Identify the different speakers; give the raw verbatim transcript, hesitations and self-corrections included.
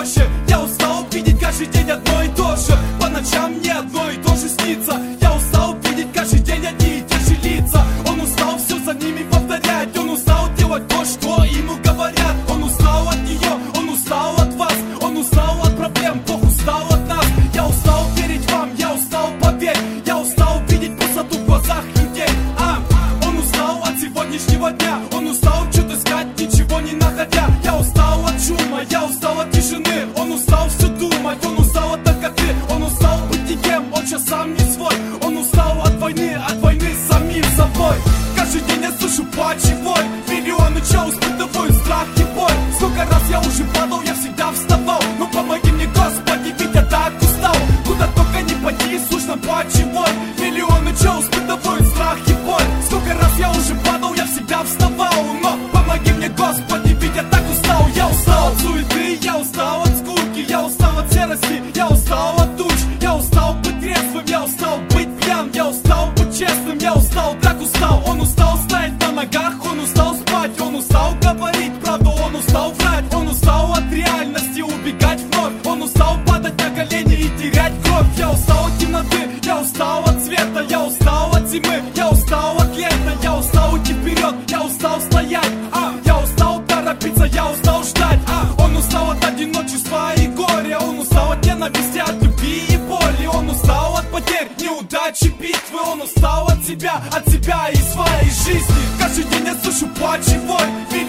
Speaker 1: проще. Я устал видеть каждый день одно и то же. По ночам мне одно и то же снится. Я устал видеть каждый день одни и те же лица. Он устал все за ними повторять. Он устал делать то, что ему говорят. Он устал от нее, он устал от вас. Он устал от проблем, Бог устал от нас. Я устал верить вам, я устал, поверь. Я устал видеть пустоту в глазах людей. А, он устал от сегодняшнего дня. Он устал что-то искать, ничего не находя. Я устал от шума, я устал от тишины. Он устал все думать, он устал от наркоты. Он устал быть никем, он сейчас сам не свой. Он устал от войны, от войны с самим собой. Каждый день я слышу плач и боль. Миллионы чел испытывают страх и боль. Сколько раз я уже падал, я всегда вставал. Ну помоги мне, Господи, ведь я так устал. Куда только не пойди, слышно плач и боль. Миллионы чел испытывают страх и боль. Сколько раз я уже падал, я всегда вставал. Но помоги мне, Господи, ведь я так устал. Я устал от суеты, я устал от скуки. Я устал от серости, я устал от туч. Я устал быть трезвым, я устал быть пьян. Я устал быть честным, я устал, так устал. Он устал стоять на ногах, он устал спать. Он устал говорить правду, он устал врать. Он устал от реальности убегать вновь. Он устал падать на колени и терять кровь. Я устал от темноты, я устал от света. Я устал от зимы, я устал от лета. Я устал идти вперед, я устал стоять. А, я устал торопиться, я устал ждать. А, он устал от одиночества и горя. Он устал от ненависти, от любви и боли. Он устал от потерь, неудачи, битвы. Он устал от себя, от себя и своей жизни. Каждый день я слышу плач и боль.